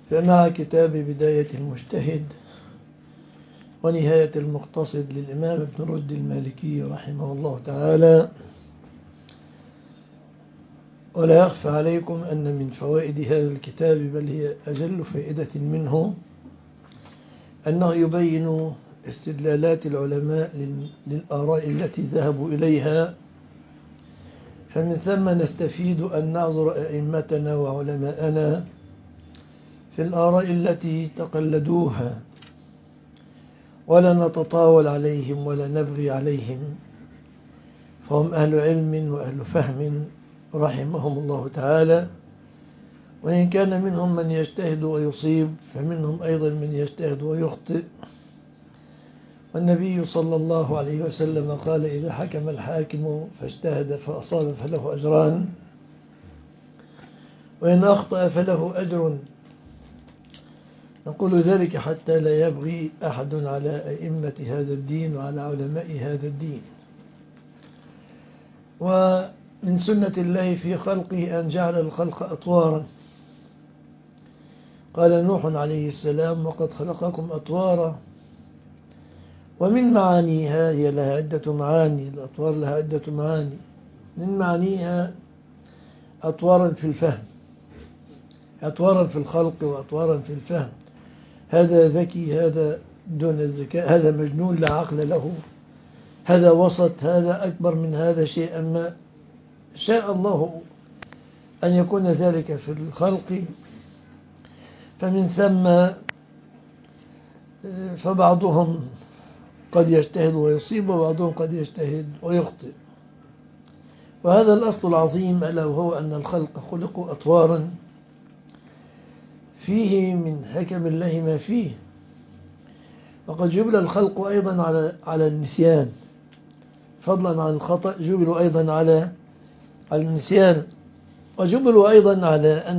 فمع كتاب بداية المجتهد ونهاية المقتصد للإمام ابن رشد المالكي رحمه الله تعالى. ولا يخفى عليكم أن من فوائد هذا الكتاب، بل هي أجل فائدة منه، أنه يبين استدلالات العلماء للآراء التي ذهبوا إليها، فمن ثم نستفيد أن نعذر أئمتنا وعلماءنا في الآراء التي تقلدوها، ولا نتطاول عليهم ولا نبغي عليهم، فهم أهل علم وأهل فهم رحمهم الله تعالى. وإن كان منهم من يجتهد ويصيب، فمنهم أيضا من يجتهد ويخطئ. والنبي صلى الله عليه وسلم قال: إذا حكم الحاكم فاجتهد فأصاب فله أجران، وإن أخطأ فله أجر. نقول ذلك حتى لا يبغي أحد على أئمة هذا الدين وعلى علماء هذا الدين. ومن سنة الله في خلقه أن جعل الخلق أطوارا. قال نوح عليه السلام: وقد خلقكم أطوارا. ومن معانيها، هي لها عدة معاني، الأطوار لها عدة معاني، من معانيها أطوارا في الفهم، أطوارا في الخلق وأطوارا في الفهم. هذا ذكي، هذا دون الذكاء، هذا مجنون لا عقل له، هذا وسط، هذا أكبر من هذا شيئا ما. شاء الله أن يكون ذلك في الخلق، فمن ثم فبعضهم قد يجتهد ويصيب، وبعضهم قد يجتهد ويخطئ. وهذا الأصل العظيم، ألا وهو أن الخلق خلقوا أطوارا، فيه من حكم الله ما فيه. وقد جبل الخلق أيضا على النسيان، فضلا عن الخطأ، جبلوا أيضا على النسيان، وجبلوا أيضا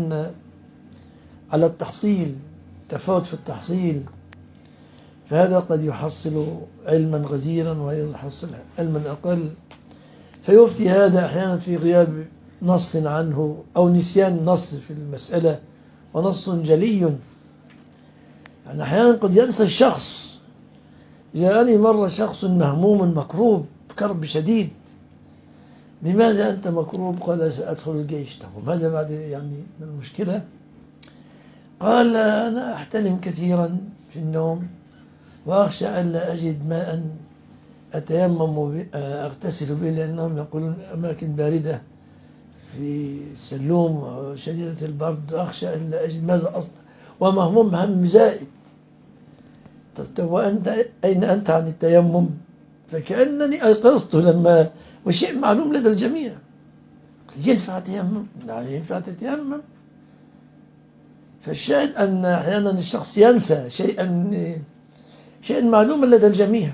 على التحصيل، تفاوت في التحصيل. فهذا قد يحصل علما غزيرا ويحصل علما أقل، فيفتي هذا أحيانا في غياب نص عنه أو نسيان نص في المسألة ونص جلي. يعني أحيانا قد ينسى الشخص. جاءني مرة شخص مهموم مكروب كرب شديد: لماذا أنت مكروب؟ قال: سأدخل الجيش. طب ماذا بعد يعني من المشكلة؟ قال: أنا أحتلم كثيرا في النوم، وأخشى أن لا أجد ماء أتيمم أغتسل به، لأنهم يقولون أماكن باردة في السلوم وشديدة البرد، أخشى أن لا أجد ماذا أصنع، ومهموم هم زائد. طب وأنت أين أنت عن التيمم؟ فكأنني أيقظت لما، وشيء معلوم لدى الجميع، ينفع تيمم؟ لا ينفع تتيمم. فالشاهد أن أحيانا الشخص ينسى شيئا معلوما لدى الجميع.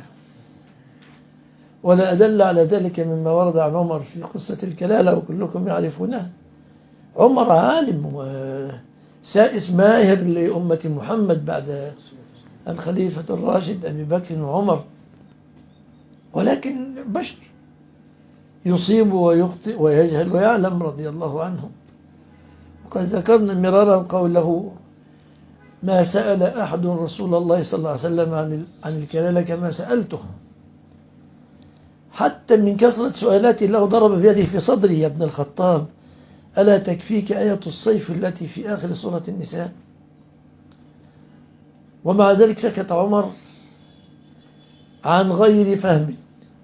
ولا أدل على ذلك مما ورد عن عمر في قصة الكلالة، وكلكم يعرفونه. عمر عالم وسائس ماهر لأمة محمد بعد الخليفة الراشد أبي بكر وعمر، ولكن بشر يصيب ويخطئ ويجهل ويعلم رضي الله عنه. وقد ذكرنا مرارا قوله: ما سأل أحد رسول الله صلى الله عليه وسلم عن الكلالة كما سألته. حتى من كثرة سؤالاته له ضرب بيده في صدره: يا ابن الخطاب، ألا تكفيك آية الصيف التي في آخر سورة النساء؟ ومع ذلك سكت عمر عن غير فهم،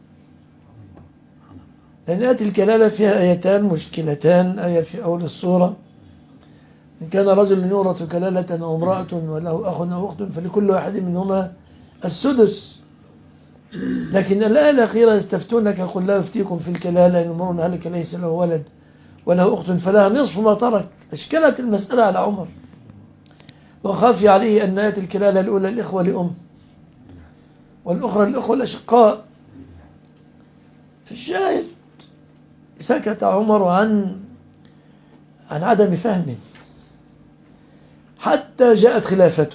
لأن آية الكلالة فيها آيتان مشكلتان. آية في أول السورة: إن كان رجل يورث كلالة أو امرأة وله أخ أو أخت فلكل واحد منهما السدس. لكن الآية الأخيرة: يستفتونك قل لا يفتيكم في الكلالة، إن امرؤ هلك ليس له ولد وله أخت فلها نصف ما ترك. أشكلت المسألة على عمر، وخافي عليه أن آية الكلالة الأولى الإخوة لأم، والأخرى الإخوة الأشقاء. في الشاهد سكت عمر عن عدم فهمه حتى جاءت خلافته،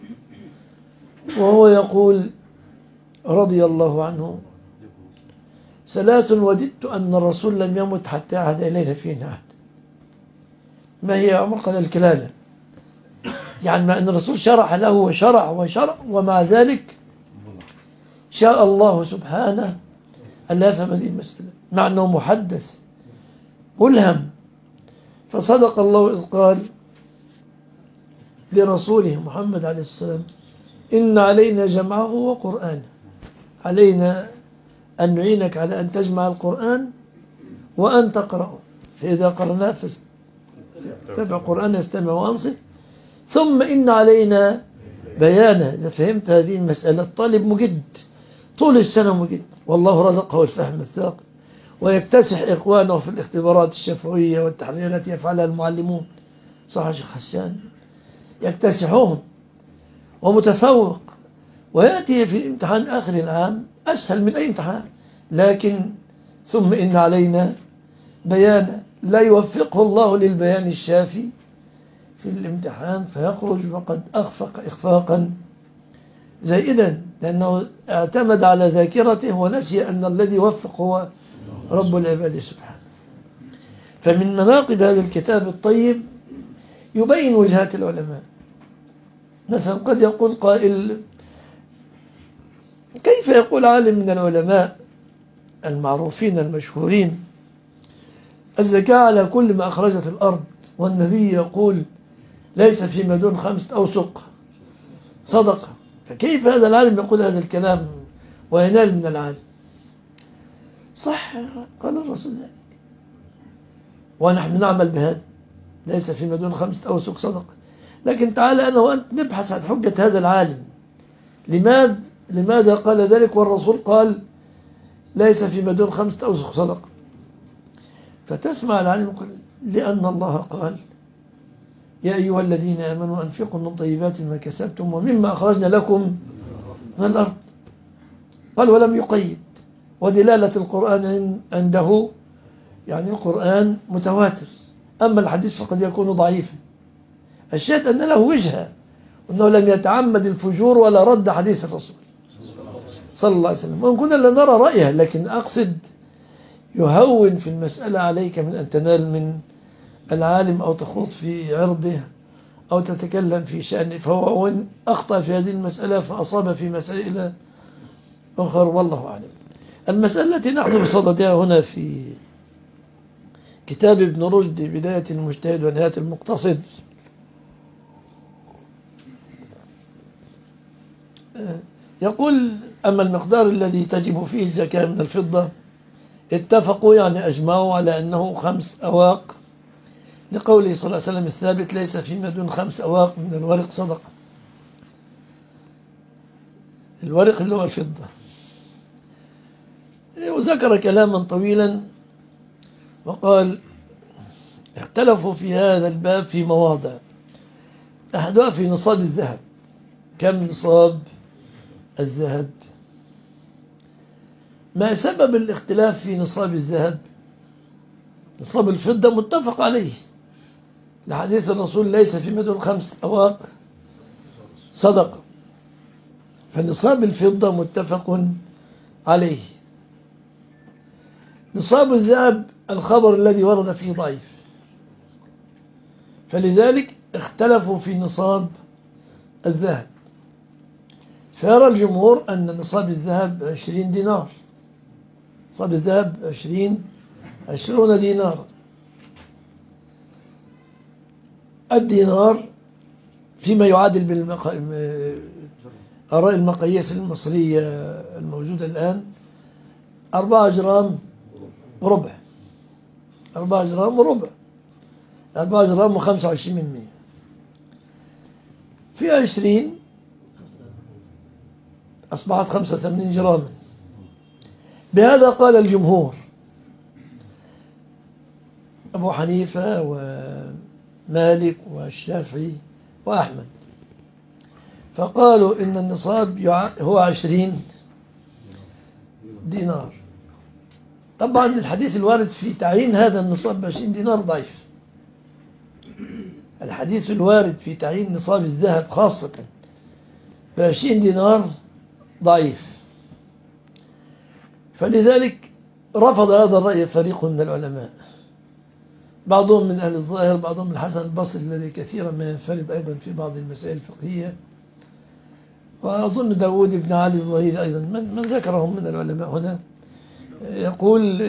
وهو يقول رضي الله عنه: ثلاث وددت أن الرسول لم يمت حتى عهد إلينا فيهن عهد. ما هي يا عمر؟ قال: الكلالة. يعني مع أن الرسول شرح له وشرع ومع ذلك شاء الله سبحانه أن لا يفهم هذه المسألة مع أنه محدث ملهم. فصدق الله إذ قال لرسوله محمد عليه السلام إن علينا جمعه وقرآنه، علينا أن نعينك على أن تجمع القرآن وأن تقرأه، فإذا قرأناه فاتبع قرآن يستمع وأنصت، ثم إن علينا بيانه. إذا فهمت هذه المسألة الطالب مجد طول السنة مجد، والله رزقه الفهم الثاقب، ويكتسح إخوانه في الاختبارات الشفوية والتحرير التي يفعلها المعلمون، صح يا شيخ حسان، يكتسحوهم ومتفوق، ويأتي في امتحان آخر العام أسهل من أي امتحان، لكن ثم إن علينا بيانا لا يوفقه الله للبيان الشافي في الامتحان فيخرج وقد أخفق إخفاقا زائدا، لأنه اعتمد على ذاكرته ونسي أن الذي يوفق هو رب العباد سبحانه. فمن مناقب هذا الكتاب الطيب يبين وجهات العلماء. مثلا قد يقول قائل كيف يقول عالم من العلماء المعروفين المشهورين الزكاة على كل ما أخرجت الأرض، والنبي يقول ليس فيما دون 5 أوسق صدقة، فكيف هذا العالم يقول هذا الكلام وينال من العالم؟ صح، قال الرسول ذلك ونحن نعمل بهذا، ليس فيما دون 5 أوسق صدقة. لكن تعالى أنا وأنت نبحث عن حجة هذا العالم، لماذا قال ذلك والرسول قال ليس فيما دون 5 أوسق صدقة؟ فتسمع العالم يقول لأن الله قال يا أيها الذين آمنوا أنفقوا من طيبات ما كسبتم ومما أخرجنا لكم من الأرض، قال ولم يقيد. ودلالة القرآن عنده يعني القرآن متواتر، أما الحديث فقد يكون ضعيفا. الشاهد أن له وجهة، أنه لم يتعمد الفجور ولا رد حديث الرسول صلى الله عليه وسلم، وإن كنا لنرى رأيه، لكن أقصد يهون في المسألة عليك من أن تنال من العالم أو تخوض في عرضه أو تتكلم في شأنه، فهو وإن أخطأ في هذه المسألة فأصاب في مسائل أخرى والله أعلم. المسألة التي نحن بصددها هنا في كتاب ابن رشد بداية المجتهد ونهاية المقتصد، يقول أما المقدار الذي تجب فيه الزكاة من الفضة اتفقوا يعني أجمعوا على أنه 5 أواق، لقوله صلى الله عليه وسلم الثابت ليس فيما دون 5 أواق من الورق صدقة. الورق اللي هو الفضة. وذكر كلاما طويلا وقال اختلفوا في هذا الباب في مواضع، أحدها في نصاب الذهب. كم نصاب الذهب؟ ما سبب الاختلاف في نصاب الذهب؟ نصاب الفضة متفق عليه لحديث الرسول ليس فيما دون 5 أواق صدقة، فنصاب الفضة متفق عليه. نصاب الذهب الخبر الذي ورد فيه ضعيف، فلذلك اختلفوا في نصاب الذهب. فيرى الجمهور أن نصاب الذهب 20 دينار، نصاب الذهب 20 دينار. الدينار فيما يعادل آراء المقاييس المصرية الموجودة الآن 4 جرام وربع، 4 جرام وربع، 4 جرام و25 من 100 في 20 أصبحت 85 جراما. بهذا قال الجمهور أبو حنيفة ومالك والشافعي وأحمد، فقالوا إن النصاب هو 20 دينار. طبعا الحديث الوارد في تعيين هذا النصاب ب20 دينار ضعيف. الحديث الوارد في تعيين نصاب الذهب خاصة ب20 دينار ضعيف، فلذلك رفض هذا الرأي فريق من العلماء، بعضهم من أهل الظاهر، بعضهم من الحسن البصري الذي كثيرا ما ينفرد أيضا في بعض المسائل الفقهية، وأظن داود بن علي الظهيري أيضا من ذكرهم من العلماء هنا. يقول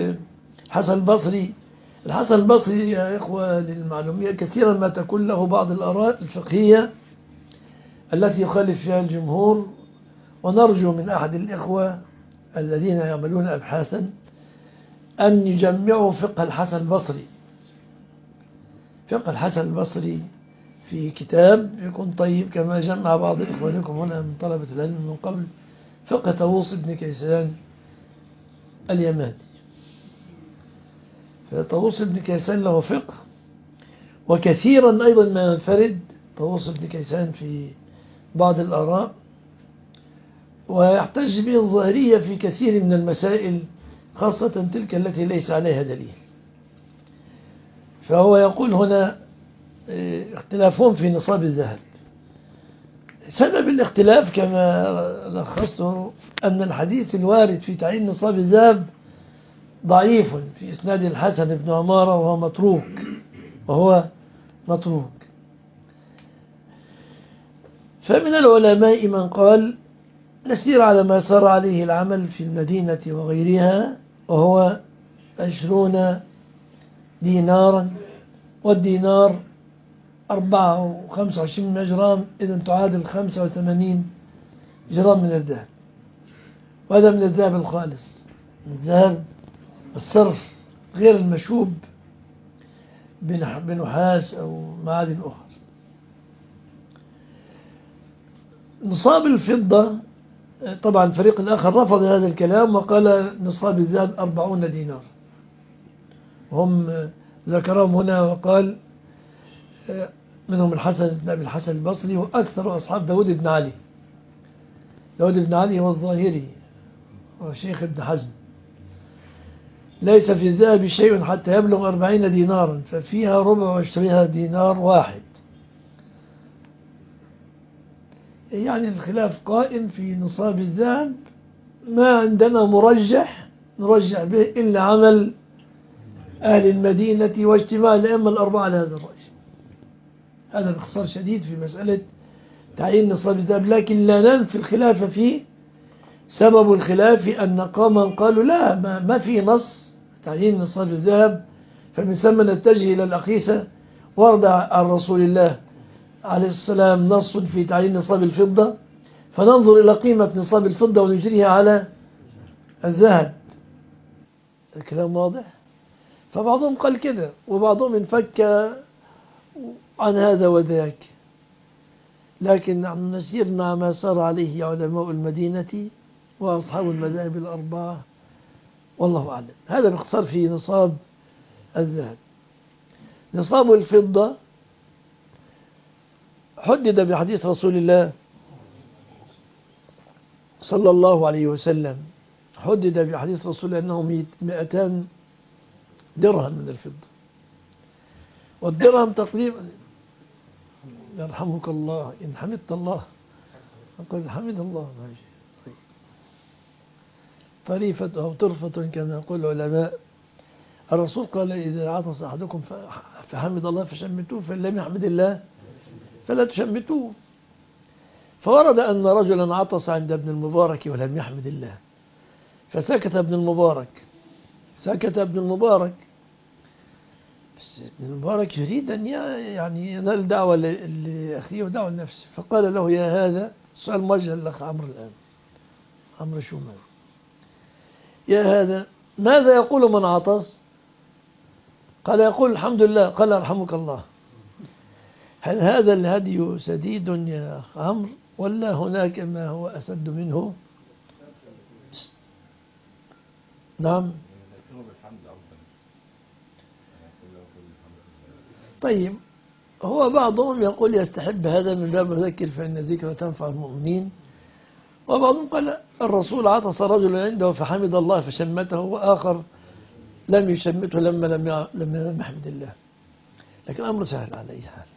الحسن البصري يا إخوة للمعلومية كثيرا ما تكون له بعض الآراء الفقهية التي يخالف فيها الجمهور، ونرجو من أحد الإخوة الذين يعملون أبحاثا أن يجمعوا فقه الحسن البصري. فقه الحسن البصري في كتاب يكون طيب، كما جمع بعض إخوانكم هنا من طلبة العلم من قبل فقه طاووس بن كيسان اليماني. فطاووس بن كيسان له فقه، وكثيرا أيضا ما ينفرد طاووس بن كيسان في بعض الآراء، ويحتج به الظاهرية في كثير من المسائل، خاصة تلك التي ليس عليها دليل. فهو يقول هنا اختلافهم في نصاب الذهب. سبب الاختلاف كما لخصته أن الحديث الوارد في تعيين نصاب الذهب ضعيف في إسناد الحسن بن عمارة وهو متروك. فمن العلماء من قال نسير على ما سار عليه العمل في المدينة وغيرها، وهو 20 دينارا، والدينار 25 جرام، إذا تعادل 85 جرام من الذهب. وهذا من الذهب الخالص، من الذهب الصرف غير المشوب بنحاس أو معادن أخرى. نصاب الفضة طبعا الفريق الآخر رفض هذا الكلام وقال نصاب الذهب 40 دينار، هم ذكرهم هنا وقال منهم الحسن بن أبي الحسن البصري، وأكثر أصحاب داود بن علي. داود بن علي هو الظاهري وشيخ ابن حزم. ليس في الذهب شيء حتى يبلغ 40 دينارا، ففيها ربع وعشرها دينار واحد. يعني الخلاف قائم في نصاب الذهب، ما عندنا نرجح به إلا عمل أهل المدينة واجتماع الأئمة الأربعة على هذا الرأي. هذا باختصار شديد في مسألة تعيين نصاب الذهب، لكن لا ننفي الخلاف فيه. سبب الخلاف أن قوما قالوا لا، ما في نص تعيين نصاب الذهب، فمن ثم نتجه إلى الأقيسة. ورد عن رسول الله عليه السلام نص في تعيين نصاب الفضة، فننظر إلى قيمة نصاب الفضة ونجريها على الذهب. الكلام واضح؟ فبعضهم قال كده، وبعضهم انفك عن هذا وذاك، لكن نحن نسير مع ما سار عليه علماء المدينة وأصحاب المذاهب الأربعة، والله أعلم. هذا باختصار في نصاب الذهب. نصاب الفضة حدد بحديث رسول الله صلى الله عليه وسلم، حدد بحديث رسول الله أنه 200 درهم من الفضة. والدرهم تقريبا، يرحمك الله إن حمدت الله، أقول حمد الله، ماشي، طريفة أو طرفة كما يقول العلماء. الرسول قال إذا عطس أحدكم فحمد الله فشمتوه، فإن لم يحمد الله فلا تشمتوه. فورد أن رجلا عطس عند ابن المبارك ولم يحمد الله، فسكت ابن المبارك. ابن المبارك يريد أن يعني ينال دعوة لأخيه ودعوة لنفسه، فقال له يا هذا، سؤال موجه للأخ عمرو الآن، عمرو شومان، يا هذا ماذا يقول من عطس؟ قال يقول الحمد لله. قال يرحمك الله، هل هذا الهدي سديد يا أخ عمرو، ولا هناك ما هو أسد منه؟ نعم. طيب، هو بعضهم يقول يستحب هذا من باب ذكر فإن الذكر تنفع المؤمنين، وبعضهم قال الرسول عطس رجل عنده فحمد الله فشمته، وآخر لم يشمته لم يحمد الله. لكن الأمر سهل على أي حال.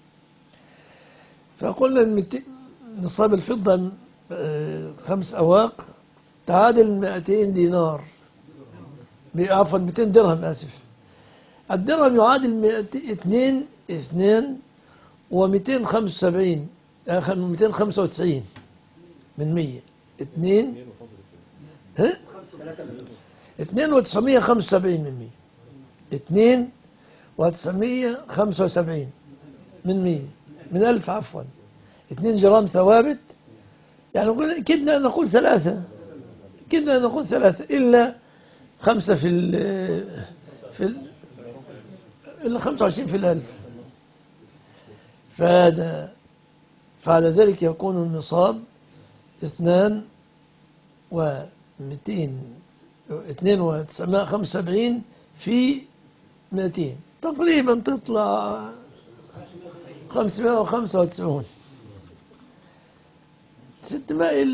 فقلنا نصاب الفضة 5 أواق تعادل 200 دينار، عفوا 200 درهم، آسف. الدرهم يعادل 2 و275 295 من 100. 2 975 من 100. 975 من 100 من 1000 عفوا. 2 جرام ثوابت، يعني كدنا نقول 3 إلا 5 إلا 25 في الألف. فعلى ذلك يكون النصاب 2,975 في 200 تقريبا تطلع 595. 600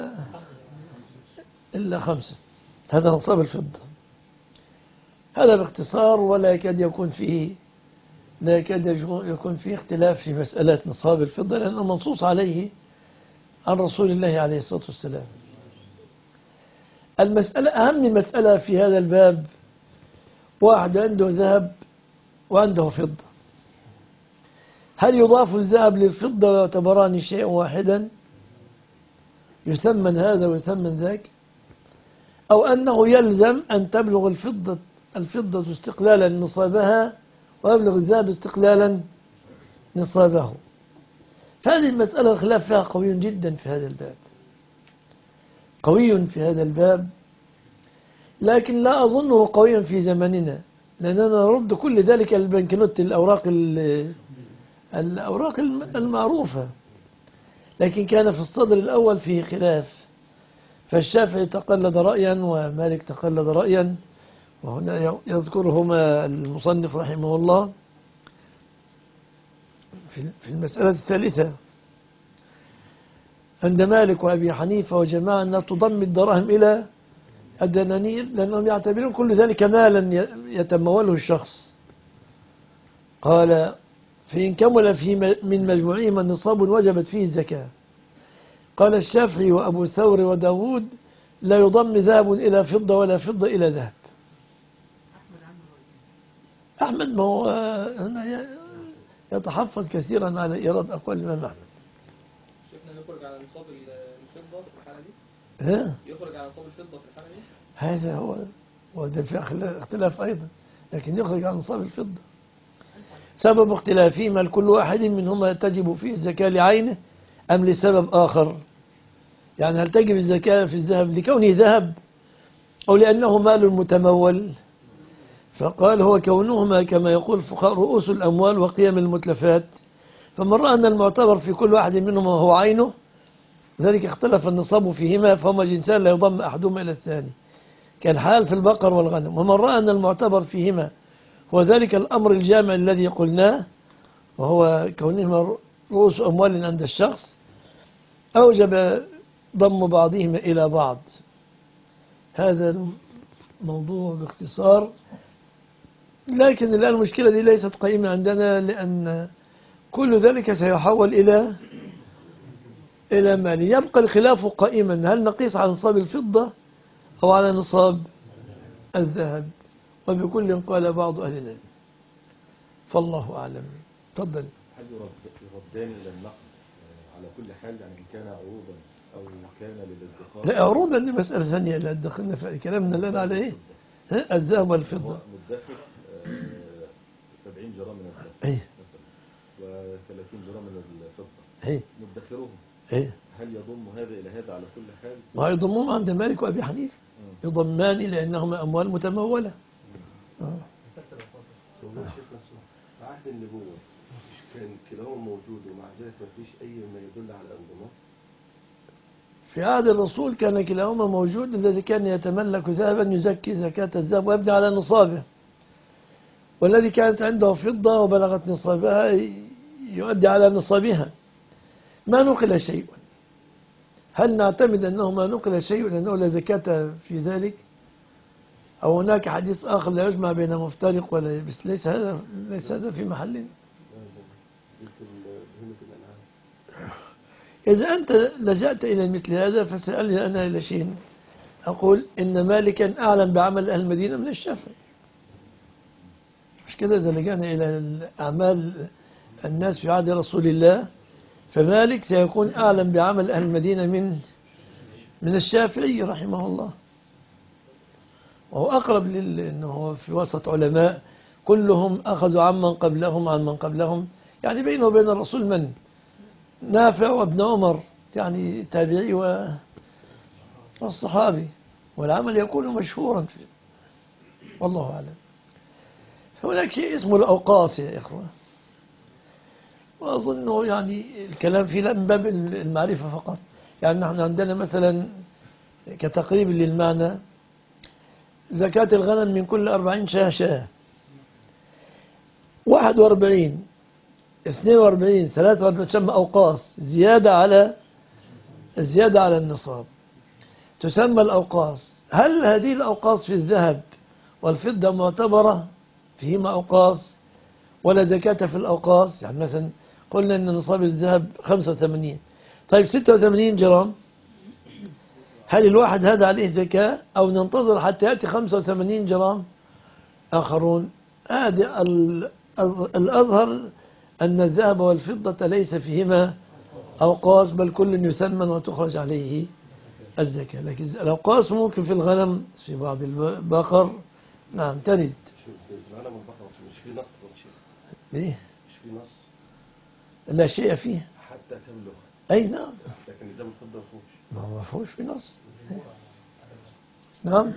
إلا 5. هذا نصاب الفضة. هذا باختصار، ولا يكاد يكون فيه اختلاف في مسألة نصاب الفضة، لأنه منصوص عليه عن رسول الله عليه الصلاة والسلام. أهم مسألة في هذا الباب، واحد عنده ذهب وعنده فضة، هل يضاف الذهب للفضة ويعتبران شيئا واحدا يثمن هذا ويثمن ذاك، أو أنه يلزم أن تبلغ الفضة استقلالا نصابها ويبلغ الذهب استقلالا نصابه؟ فهذه المسألة الخلاف فيها قوي جدا في هذا الباب، قوي في هذا الباب، لكن لا أظنه قويا في زمننا، لأننا نرد كل ذلك البنكنوت، الأوراق المعروفة. لكن كان في الصدر الأول فيه خلاف، فالشافعي تقلد رأيا ومالك تقلد رأيا، وهنا يذكرهما المصنف رحمه الله في المسألة الثالثة عند مالك وأبي حنيفة وجماعة أن تضم الدراهم إلى الدنانير، لأنهم يعتبرون كل ذلك مالا يتموله الشخص. قال فإن كمل من مجموعهما نصاب وجبت فيه الزكاة. قال الشافعي وأبو ثور وداود لا يضم ذهب إلى فضة ولا فضة إلى ذهب. أحمد ما هو هنا يتحفظ كثيرا على إيراد أقوال الإمام أحمد. شفنا يخرج على نصاب الفضة في الحالة دي؟ يخرج على نصاب الفضة في الحالة دي؟ هذا هو، وده في اختلاف أيضا، لكن يخرج على نصاب الفضة. سبب اختلافهما لكل واحد منهما تجب فيه الزكاة لعينه أم لسبب آخر؟ يعني هل تجب الزكاة في الذهب لكونه ذهب أو لأنه مال متمول؟ فقال هو كونهما كما يقول الفقهاء رؤوس الأموال وقيم المتلفات، فمن رأى أن المعتبر في كل واحد منهما هو عينه، ذلك اختلف النصاب فيهما فهما جنسان لا يضم أحدهما إلى الثاني، كالحال في البقر والغنم. ومن رأى أن المعتبر فيهما هو ذلك الأمر الجامع الذي قلناه، وهو كونهما رؤوس أموال عند الشخص، أوجب ضم بعضهما إلى بعض. هذا الموضوع باختصار، لكن الآن المشكلة دي ليست قائمة عندنا، لأن كل ذلك سيحول إلى مال. يبقى الخلاف قائما، هل نقيس على نصاب الفضة أو على نصاب الذهب؟ وبكل قال بعض أهل العلم، فالله أعلم. تفضل. هل يردان إلى النقد على كل حال، يعني إن كان عروضا أو كان للادخار؟ لا، عروضا دي مسألة ثانية، لا دخلنا في كلامنا الآن على إيه؟ الذهب والفضة. مدخر 70 جرام من الذهب و30 جرام من الفضة مدخرهم، هل يضم هذا إلى هذا على كل حال؟ ما يضمون عند مالك وأبي حنيفة، يضمان لأنهما أموال متمولة. في عهد النبوة كان كلاهما موجود ومع ذلك ما فيش أي ما يدل على الانضمام؟ في عهد الرسول كان كلاهما موجود، الذي كان يتملك ذهبا يزكي زكاة الذهب ويبني على نصابه، والذي كانت عنده فضة وبلغت نصابها يؤدي على نصابها. ما نقل شيء. هل نعتمد أنه ما نقل شيء لأنه لا زكاة في ذلك؟ أو هناك حديث آخر لا يجمع بين مفترق ولا بس ليس هذا في محله. إذا أنت لجأت إلى مثل هذا فسألني أنا إلى شيء، أقول إن مالكا أعلم بعمل أهل المدينة من الشافعي. مش كده؟ إذا لجأنا إلى أعمال الناس في عهد رسول الله فمالك سيكون أعلم بعمل أهل المدينة من الشافعي رحمه الله، وهو أقرب لأنه هو في وسط علماء كلهم أخذوا عمن قبلهم عن من قبلهم، يعني بينه وبين الرسول من نافع وابن عمر، يعني تابعي والصحابي، والعمل يكون مشهورا فيه. والله أعلم. هناك شيء اسمه الأوقاس يا إخوة، وأظن يعني الكلام فيه من باب المعرفة فقط. يعني نحن عندنا مثلا كتقريب للمعنى زكاة الغنم من كل 40 شاة 41 42 43 تسمى أوقاس، زيادة على النصاب تسمى الأوقاص. هل هذه الأوقاص في الذهب والفضة معتبرة فيهما أوقاص ولا زكاة في الأوقاص؟ يعني مثلا قلنا أن نصاب الذهب 85، طيب 86 جرام، هل الواحد هذا عليه زكاة أو ننتظر حتى يأتي 85 جرام آخرون؟ هذا الأظهر أن الذهب والفضة ليس فيهما أوقاص، بل كل يثمن وتخرج عليه الزكاة. لكن الأوقاص ممكن في الغنم، في بعض البقر، نعم ترد. الغنم والبقر مش في نص ولا شيء؟ ليه؟ مش في نص؟ لا شيء فيه حتى تبلغ. أي نعم. لكن إذا الفضة ما فيهوش. ما فيهوش في نص. نعم.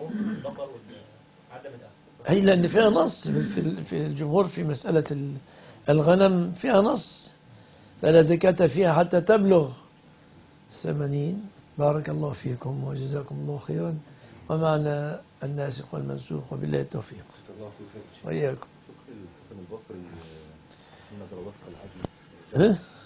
أي لأن فيها نص في الجمهور في مسألة الغنم فيها نص، فلا زكاة فيها حتى تبلغ 80. بارك الله فيكم وجزاكم الله خيرا، ومعنا الناسخ والمنسوخ، وبالله التوفيق. وإياكم. الحسن البصري إن ضربتك العدل